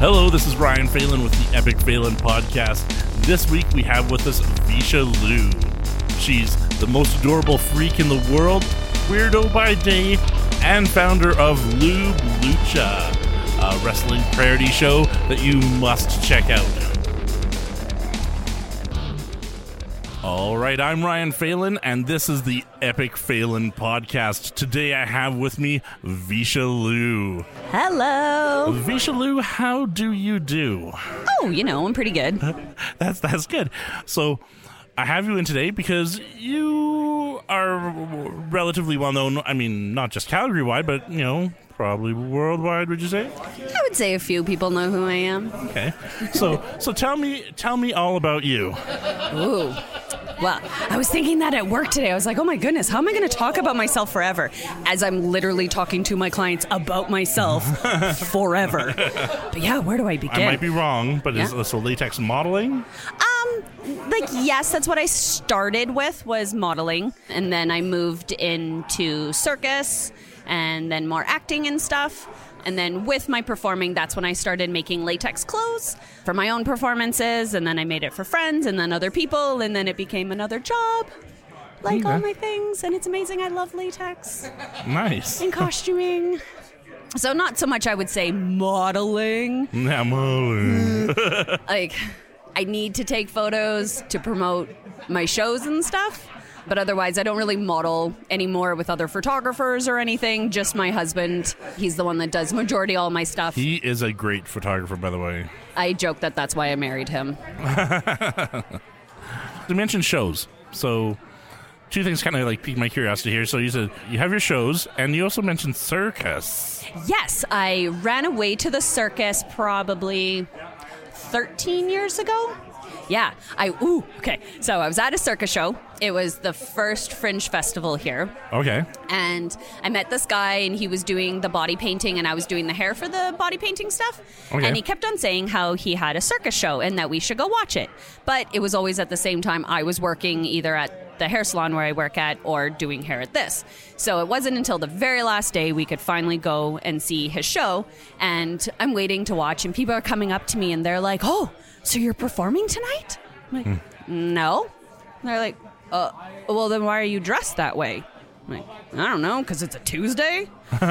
Hello, this is Ryan Phelan with the Epic Phelan Podcast. This week we have with us Visha Liu. She's the most adorable freak in the world, weirdo by day, and founder of Lube Lucha, a wrestling parody show that you must check out. Alright, I'm Ryan Phelan, and this is the Epic Phelan Podcast. Today I have with me Visha Liu. Hello. Visha Liu, how do you do? Oh, I'm pretty good. That's good. So, I have you in today because you are relatively well known, I mean, not just Calgary-wide, but, probably worldwide, would you say? I would say a few people know who I am. Okay. So tell me all about you. Ooh. Well, I was thinking that at work today. I was like, oh my goodness, how am I going to talk about myself forever? As I'm literally talking to my clients about myself forever. But yeah, where do I begin? I might be wrong, but is this latex modeling? Yes, that's what I started with, was modeling. And then I moved into circus and then more acting and stuff. And then with my performing, that's when I started making latex clothes for my own performances. And then I made it for friends and then other people. And then it became another job, like all my things. And it's amazing. I love latex. Nice. And costuming. So not so much, I would say, modeling. Yeah, modeling. I need to take photos to promote my shows and stuff. But otherwise, I don't really model anymore with other photographers or anything. Just my husband. He's the one that does majority all my stuff. He is a great photographer, by the way. I joke that that's why I married him. You mentioned shows. So two things kind of piqued my curiosity here. So you said you have your shows, and you also mentioned circus. Yes, I ran away to the circus probably 13 years ago. Yeah. Okay. So I was at a circus show. It was the first Fringe Festival here. Okay. And I met this guy, and he was doing the body painting, and I was doing the hair for the body painting stuff. Okay. And he kept on saying how he had a circus show and that we should go watch it. But it was always at the same time I was working either at the hair salon where I work at or doing hair at this. So it wasn't until the very last day we could finally go and see his show. And I'm waiting to watch, and people are coming up to me, and they're like, oh, so you're performing tonight? I'm like, no. And they're like, well, then why are you dressed that way? I'm like, I don't know, because it's a Tuesday?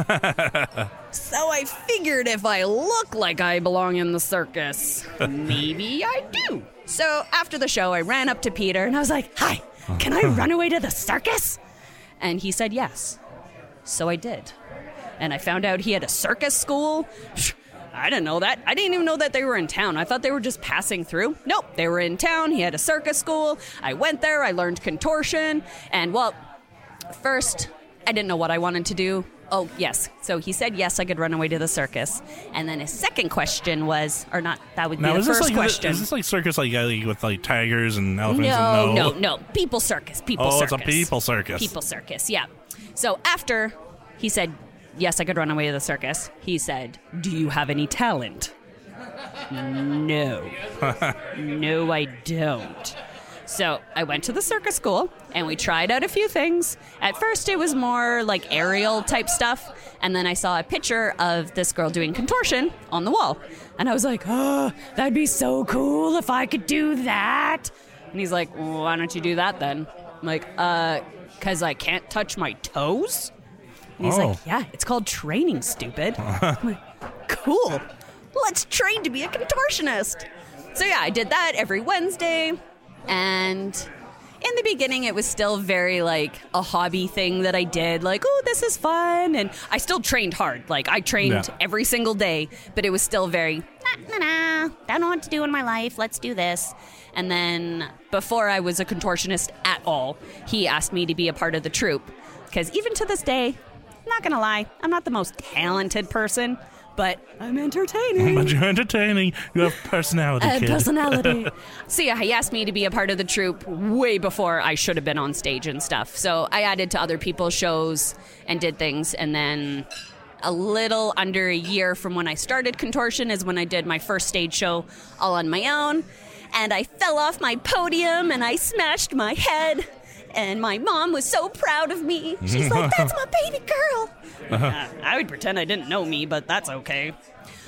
So I figured if I look like I belong in the circus, maybe I do. So after the show, I ran up to Peter, and I was like, hi, can I run away to the circus? And he said yes. So I did. And I found out he had a circus school. I didn't know that. I didn't even know that they were in town. I thought they were just passing through. Nope, they were in town. He had a circus school. I went there. I learned contortion. And, well, first, I didn't know what I wanted to do. Oh, yes. So he said yes, I could run away to the circus. And then his second question was, or not, that would be the first question. Is this circus with tigers and elephants? No. People circus. It's a people circus. People circus, yeah. So after he said, yes, I could run away to the circus, he said, do you have any talent? No. No, I don't. So I went to the circus school, and we tried out a few things. At first, it was more like aerial type stuff, and then I saw a picture of this girl doing contortion on the wall. And I was like, oh, that'd be so cool if I could do that. And he's like, well, why don't you do that then? I'm like, because I can't touch my toes? And he's like, yeah, it's called training, stupid. I'm like, cool. Let's train to be a contortionist. So yeah, I did that every Wednesday. And in the beginning, it was still very a hobby thing that I did. Oh, this is fun. And I still trained hard. I trained every single day. But it was still very, I don't know what to do in my life. Let's do this. And then before I was a contortionist at all, he asked me to be a part of the troupe. Because even to this day, I'm not going to lie, I'm not the most talented person, but I'm entertaining. But you're entertaining. You have personality, kid. Personality. So yeah, he asked me to be a part of the troupe way before I should have been on stage and stuff. So I added to other people's shows and did things. And then a little under a year from when I started contortion is when I did my first stage show all on my own. And I fell off my podium and I smashed my head. And my mom was so proud of me. She's like, that's my baby girl. I would pretend I didn't know me, but that's okay.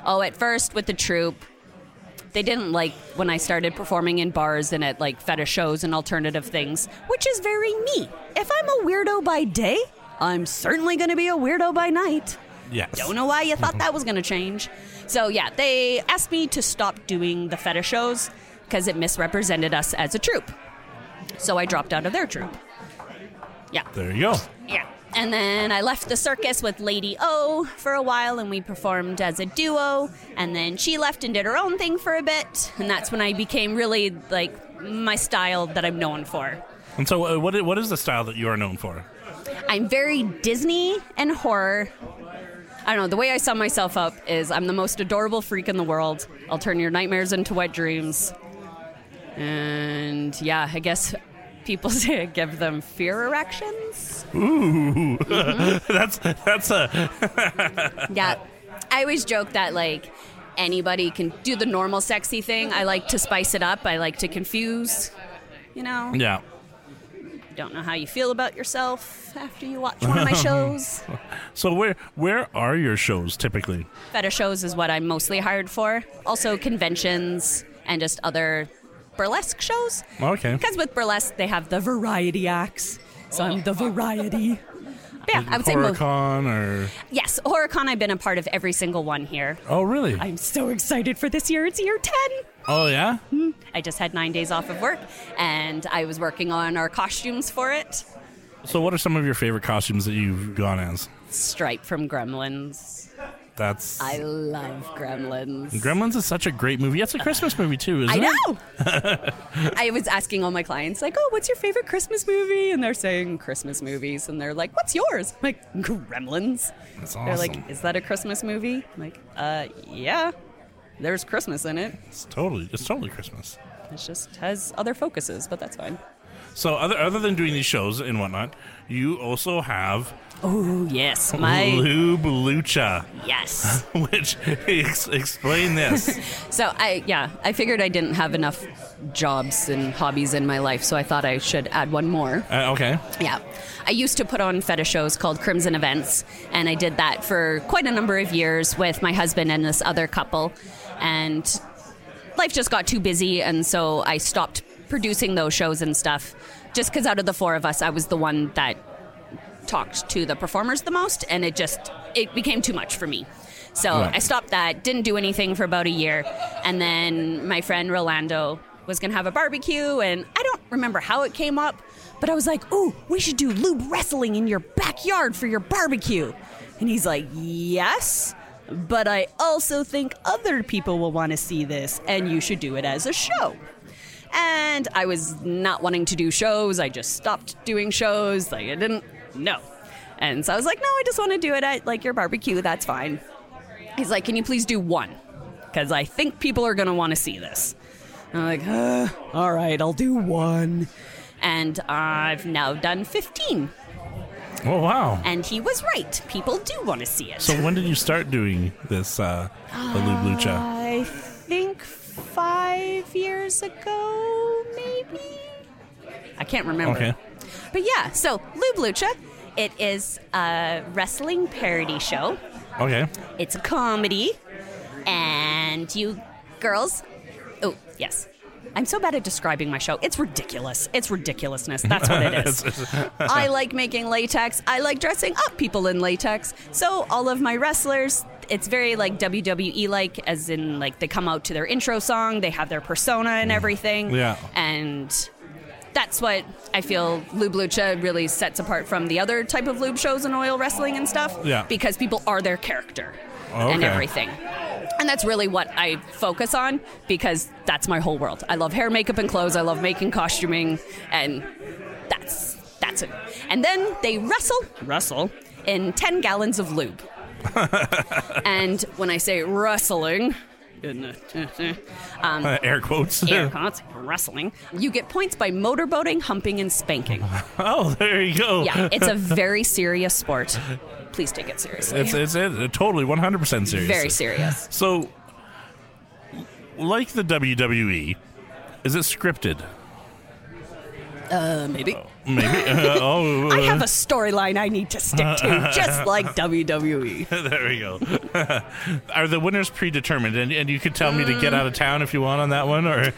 Oh, at first with the troupe, they didn't like when I started performing in bars and at like fetish shows and alternative things, which is very me. If I'm a weirdo by day, I'm certainly going to be a weirdo by night. Yes. Don't know why you thought that was going to change. So yeah, they asked me to stop doing the fetish shows because it misrepresented us as a troupe. So I dropped out of their troupe. Yeah. There you go. Yeah. And then I left the circus with Lady O for a while, and we performed as a duo. And then she left and did her own thing for a bit. And that's when I became really, like, my style that I'm known for. And so what is the style that you are known for? I'm very Disney and horror. I don't know, the way I sum myself up is I'm the most adorable freak in the world. I'll turn your nightmares into wet dreams. And, yeah, I guess people say I give them fear erections. Ooh, that's a... Yeah, I always joke that, like, anybody can do the normal sexy thing. I like to spice it up. I like to confuse, you know? Yeah. Don't know how you feel about yourself after you watch one of my shows. So where are your shows typically? Fetish shows is what I'm mostly hired for. Also conventions and just other burlesque shows. Okay. Because with burlesque, they have the variety acts. So I'm the variety. But yeah, I would say HorrorCon or... Yes, HorrorCon, I've been a part of every single one here. Oh, really? I'm so excited for this year. It's year 10. Oh, yeah? I just had 9 days off of work, and I was working on our costumes for it. So what are some of your favorite costumes that you've gone as? Stripe from Gremlins. I love Gremlins. Gremlins is such a great movie. It's a Christmas movie, too, isn't it? I know! I was asking all my clients, like, oh, what's your favorite Christmas movie? And they're saying Christmas movies. And they're like, what's yours? I'm like, Gremlins. That's awesome. They're like, is that a Christmas movie? I'm like, yeah. There's Christmas in it. It's totally Christmas. It just has other focuses, but that's fine. So other than doing these shows and whatnot, you also have... Oh, yes. My Lube Lucha. Yes. Which, explain this. So, I figured I didn't have enough jobs and hobbies in my life, so I thought I should add one more. Okay. Yeah. I used to put on fetish shows called Crimson Events, and I did that for quite a number of years with my husband and this other couple, and life just got too busy, and so I stopped producing those shows and stuff, just because out of the four of us, I was the one that talked to the performers the most, and it became too much for me. So I stopped that, didn't do anything for about a year, and then my friend Rolando was going to have a barbecue, and I don't remember how it came up, but I was like, ooh, we should do lube wrestling in your backyard for your barbecue. And he's like, yes, but I also think other people will want to see this, and you should do it as a show. And I was not wanting to do shows. I just stopped doing shows. Like, I didn't know. And so I was like, no, I just want to do it at, like, your barbecue. That's fine. He's like, can you please do one? Because I think people are going to want to see this. And I'm like, all right, I'll do one. And I've now done 15. Oh, wow. And he was right. People do want to see it. So when did you start doing this, the Lube Lucha? I think 5 years ago, maybe? I can't remember. Okay. But yeah, so Lube Lucha, it is a wrestling parody show. Okay. It's a comedy. And you girls... Oh, yes. I'm so bad at describing my show. It's ridiculous. It's ridiculousness. That's what it is. I like making latex. I like dressing up people in latex. So all of my wrestlers, it's very like WWE-like, as in like they come out to their intro song, they have their persona and everything. Yeah. And that's what I feel Lube Lucha really sets apart from the other type of lube shows and oil wrestling and stuff. Yeah. Because people are their character and everything. And that's really what I focus on, because that's my whole world. I love hair, makeup, and clothes. I love making costuming, and that's it. And then they wrestle in 10 gallons of lube. And when I say wrestling, air quotes, wrestling, you get points by motorboating, humping, and spanking. Oh, there you go. Yeah, it's a very serious sport. Please take it seriously. It's totally 100% serious. Very serious. So, like the WWE, is it scripted? Maybe. Maybe. I have a storyline I need to stick to, just like WWE. There we go. Are the winners predetermined? And you could tell me to get out of town if you want on that one, or?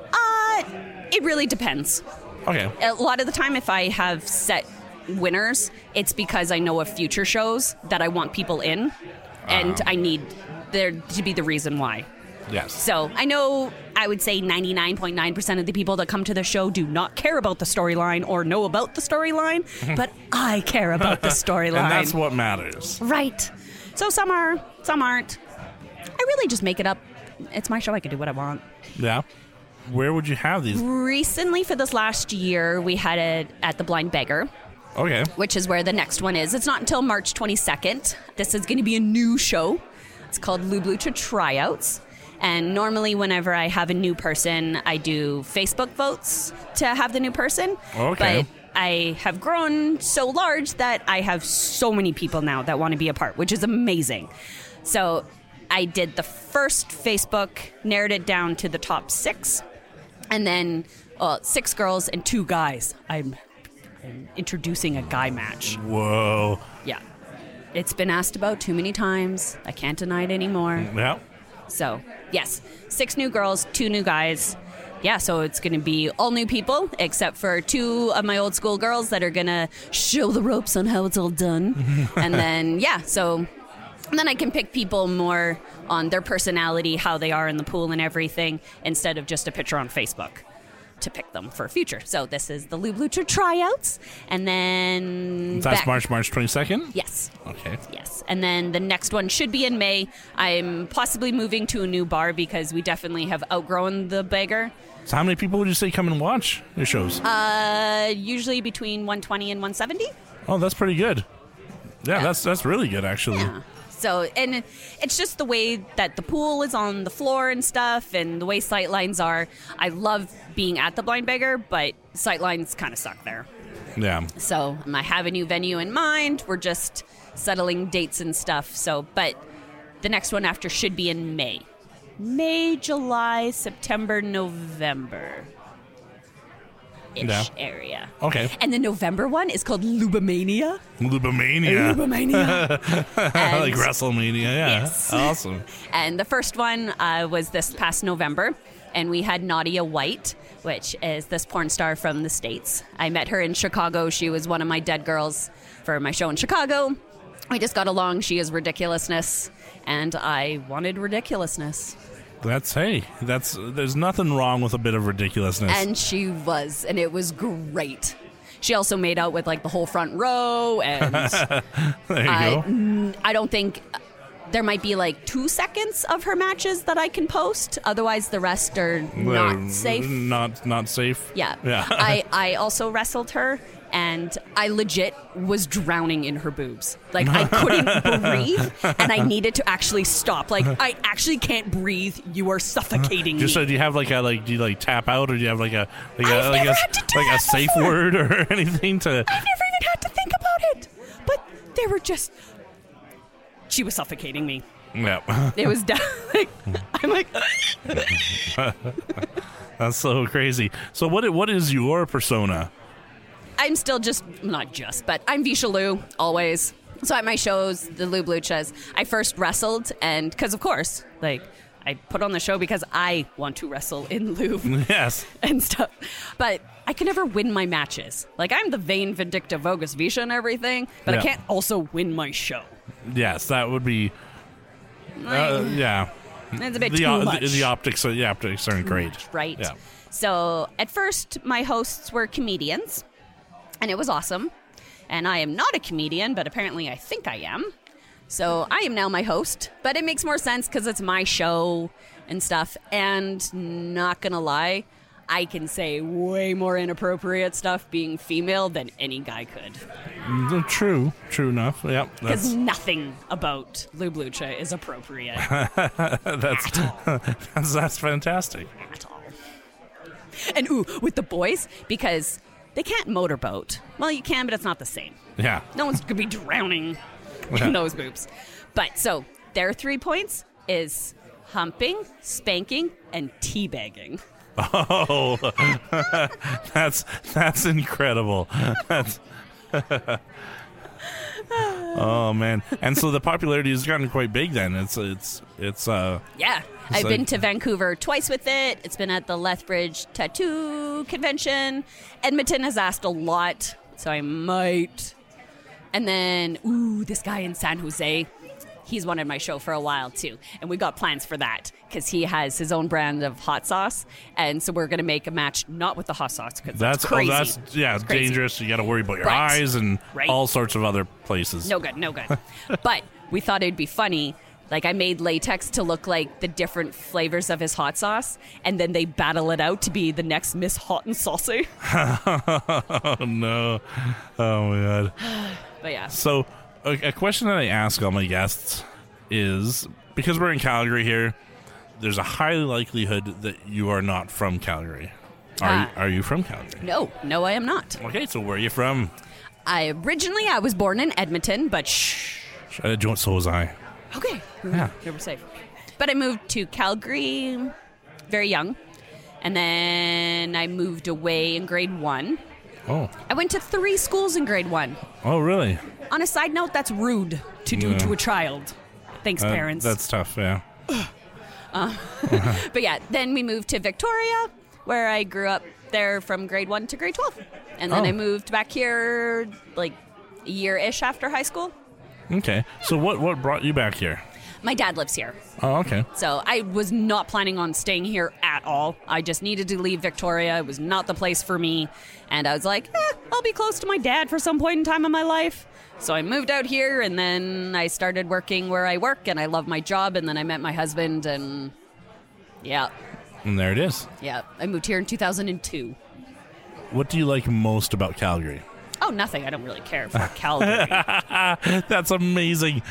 It really depends. Okay. A lot of the time, if I have set winners, it's because I know of future shows that I want people in, and I need there to be the reason why. Yes. So I know I would say 99.9% of the people that come to the show do not care about the storyline or know about the storyline, but I care about the storyline. And that's what matters. Right. So some are, some aren't. I really just make it up. It's my show. I can do what I want. Yeah. Where would you have these? Recently, for this last year, we had it at the Blind Beggar. Okay. Which is where the next one is. It's not until March 22nd. This is going to be a new show. It's called Lube Lucha Tryouts. And normally whenever I have a new person, I do Facebook votes to have the new person. Okay. But I have grown so large that I have so many people now that want to be a part, which is amazing. So I did the first Facebook, narrowed it down to the top 6. And then 6 girls and 2 guys. I'm introducing a guy match. Whoa. Yeah. It's been asked about too many times. I can't deny it anymore. Yeah. So, yes, 6 new girls, 2 new guys. Yeah, so it's going to be all new people, except for 2 of my old school girls that are going to show the ropes on how it's all done. And then, and then I can pick people more on their personality, how they are in the pool and everything, instead of just a picture on Facebook to pick them for future. So this is the Lube Lucha Tryouts. And then... That's March 22nd? Yes. Okay. Yes. And then the next one should be in May. I'm possibly moving to a new bar because we definitely have outgrown the Beggar. So how many people would you say come and watch your shows? Usually between 120 and 170. Oh, that's pretty good. Yeah. That's really good, actually. Yeah. So, and it's just the way that the pool is on the floor and stuff, and the way sightlines are. I love being at the Blind Beggar, but sightlines kind of suck there. Yeah. So I have a new venue in mind. We're just settling dates and stuff. So, but the next one after should be in May. May, July, September, November. Area. Okay. And the November one is called Lubomania. Lubomania. Like WrestleMania, yeah. Yes. Awesome. And the first one was this past November, and we had Nadia White, which is this porn star from the States. I met her in Chicago. She was one of my dead girls for my show in Chicago. We just got along. She is ridiculousness, and I wanted ridiculousness. There's nothing wrong with a bit of ridiculousness. And she was, and it was great. She also made out with like the whole front row, and there you go. I don't think there might be like 2 seconds of her matches that I can post. Otherwise, the rest are not safe. Not safe. Yeah. I also wrestled her. And I legit was drowning in her boobs. Like, I couldn't breathe, and I needed to actually stop. Like, I actually can't breathe. You are suffocating me. So do you have do you tap out, or do you have a safe before. word or anything to? I've never even had to think about it. But they were just... She was suffocating me. Yeah. It was I'm like... That's so crazy. So what is your persona? I'm still but I'm Visha Lou, always. So at my shows, the Lube Luchas, I first wrestled, and because of course, I put on the show because I want to wrestle in lube. Yes. And stuff. But I can never win my matches. Like, I'm the vain, vindictive Vogus Visha and everything, but I can't also win my show. Yes, that would be... yeah. It's a bit too much. The optics aren't great. Right. Yeah. So at first, my hosts were comedians. And it was awesome. And I am not a comedian, but apparently I think I am. So I am now my host. But it makes more sense because it's my show and stuff. And not going to lie, I can say way more inappropriate stuff being female than any guy could. True enough. Yep. Because nothing about Lube Lucha is appropriate. That's fantastic. At all. And with the boys, because... they can't motorboat. Well, you can, but it's not the same. Yeah. No one's going to be drowning in those boobs. But so their 3 points is humping, spanking, and teabagging. Oh, that's incredible. That's oh man! And so the popularity has gotten quite big. Then it's Yeah. I've been to Vancouver twice with it. It's been at the Lethbridge Tattoo Convention. Edmonton has asked a lot, so I might. And then, this guy in San Jose, he's wanted my show for a while too. And we got plans for that because he has his own brand of hot sauce. And so we're going to make a match not with the hot sauce because that's crazy. That's It's crazy. dangerous. You got to worry about your Right. eyes and Right. all sorts of other places. No good. But we thought it'd be funny. Like, I made latex to look like the different flavors of his hot sauce, and then they battle it out to be the next Miss Hot and Saucy. Oh, no. Oh, my God. But yeah. So, a question that I ask all my guests is, because we're in Calgary here, there's a high likelihood that you are not from Calgary. Are you from Calgary? No, I am not. Okay, so where are you from? I was born in Edmonton, but So was I. Okay. Yeah. We're safe. But I moved to Calgary very young. And then I moved away in grade 1. Oh. I went to 3 schools in grade 1. Oh, really? On a side note, that's rude to do to a child. Thanks, parents. That's tough, yeah. But yeah, then we moved to Victoria, where I grew up there from grade 1 to grade 12. And then I moved back here like a year-ish after high school. Okay. So what brought you back here? My dad lives here. Oh, okay. So I was not planning on staying here at all. I just needed to leave Victoria. It was not the place for me. And I was like, I'll be close to my dad for some point in time in my life. So I moved out here, and then I started working where I work, and I love my job, and then I met my husband, and yeah. And there it is. Yeah, I moved here in 2002. What do you like most about Calgary? Oh, nothing. I don't really care for Calgary. That's amazing.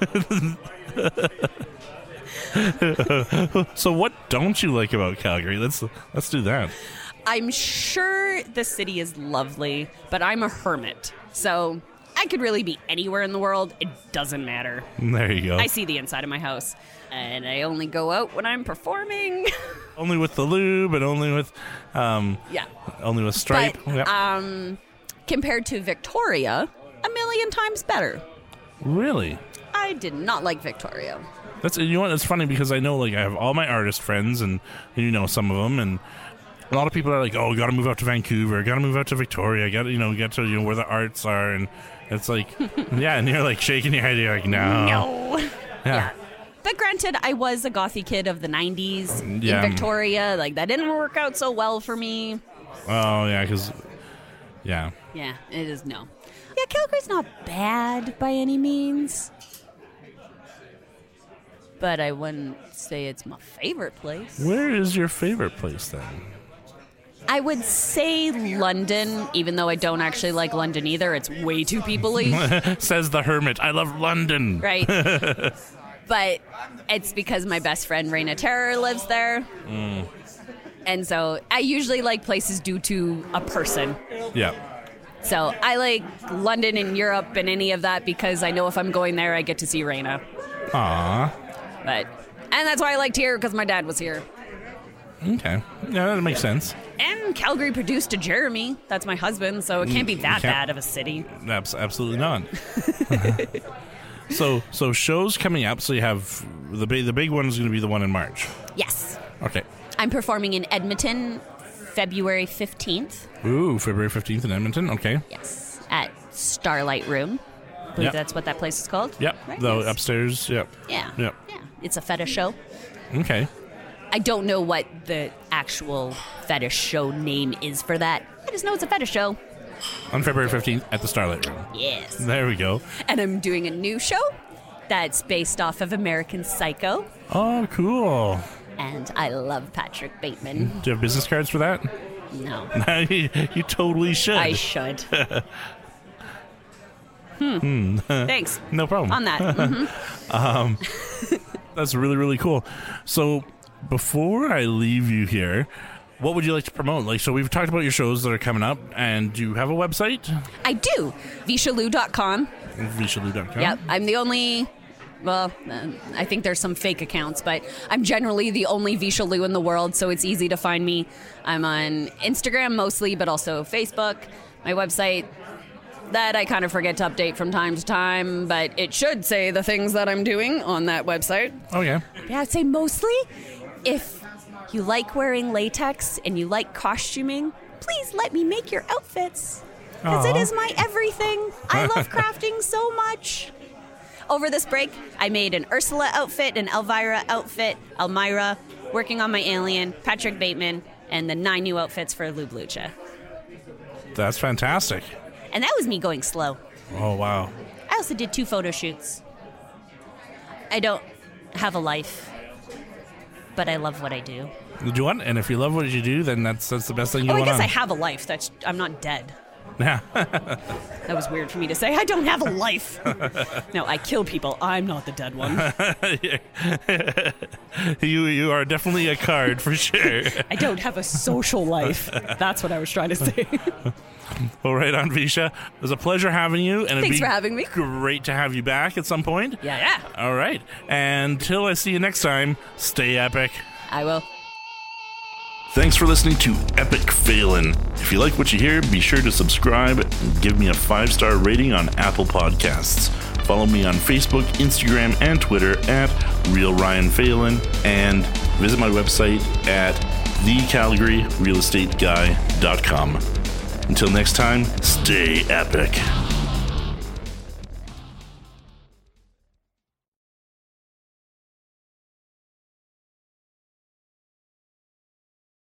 So what don't you like about Calgary? Let's do that. I'm sure the city is lovely, but I'm a hermit. So I could really be anywhere in the world. It doesn't matter. There you go. I see the inside of my house, and I only go out when I'm performing. Only with the lube and only with Yeah. only with Stripe. But, Yep. Compared to Victoria, a million times better. Really? I did not like Victoria. That's, you know what? It's funny because I know, like, I have all my artist friends, and you know some of them, and a lot of people are like, "Oh, got to move out to Vancouver, got to move out to Victoria, got to get to where the arts are," and it's like, yeah, and you're like shaking your head, you're like, no. Yeah. But granted, I was a gothy kid of the 90s Yeah. in Victoria. Like, that didn't work out so well for me. Oh yeah, because yeah. Yeah, it is no. Yeah, Calgary's not bad by any means. But I wouldn't say it's my favorite place. Where is your favorite place then? I would say London, even though I don't actually like London either. It's way too people-y, Says the hermit. I love London. right? But it's because my best friend, Raina Terror, lives there. And so I usually like places due to a person. Yeah. So I like London and Europe and any of that because I know if I'm going there, I get to see Raina. Aw. And that's why I liked here, because my dad was here. Okay. Yeah, that makes sense. And Calgary produced a Jeremy. That's my husband, so it can't be that bad of a city. Absolutely not. So shows coming up. So you have the big one is going to be the one in March. Yes. Okay. I'm performing in Edmonton, February 15th. Ooh, February 15th in Edmonton. Okay. Yes. At Starlight Room. I believe Yep. that's what that place is called. Yep. Right? The Yes. upstairs. Yep. Yeah. Yep. Yeah. It's a fetish show. Okay. I don't know what the actual fetish show name is for that. I just know it's a fetish show. On February 15th at the Starlight Room. Yes. There we go. And I'm doing a new show that's based off of American Psycho. Oh, cool. And I love Patrick Bateman. Do you have business cards for that? No. You totally should. I should. Thanks. No problem. On that. Mhm. That's really, really cool. So before I leave you here, what would you like to promote? Like, so we've talked about your shows that are coming up, and do you have a website? I do. Vishalou.com. Vishalou.com. Yep. I'm the only Well, I think there's some fake accounts, but I'm generally the only Visha Lou in the world, so it's easy to find me. I'm on Instagram mostly, but also Facebook. My website, that I kind of forget to update from time to time, but it should say the things that I'm doing on that website. Oh, yeah. Yeah, I'd say mostly, if you like wearing latex and you like costuming, please let me make your outfits. Because it is my everything. I love crafting so much. Over this break, I made an Ursula outfit, an Elvira outfit, Elmira, working on my alien, Patrick Bateman, and the 9 new outfits for Lou Blucha. That's fantastic. And that was me going slow. Oh, wow. I also did 2 photo shoots. I don't have a life, but I love what I do. You do what? And if you love what you do, then that's the best thing you want. I guess I have a life. I'm not dead. Yeah. That was weird for me to say. I don't have a life. No, I kill people. I'm not the dead one. You are definitely a card for sure. I don't have a social life. That's what I was trying to say. Well, right on, Visha. It was a pleasure having you. And Thanks for having me. Great to have you back at some point. Yeah. All right. And until I see you next time, stay epic. I will. Thanks for listening to Epic Phelan. If you like what you hear, be sure to subscribe and give me a 5-star rating on Apple Podcasts. Follow me on Facebook, Instagram, and Twitter at RealRyanPhelan, and visit my website at thecalgaryrealestateguy.com. Until next time, stay epic.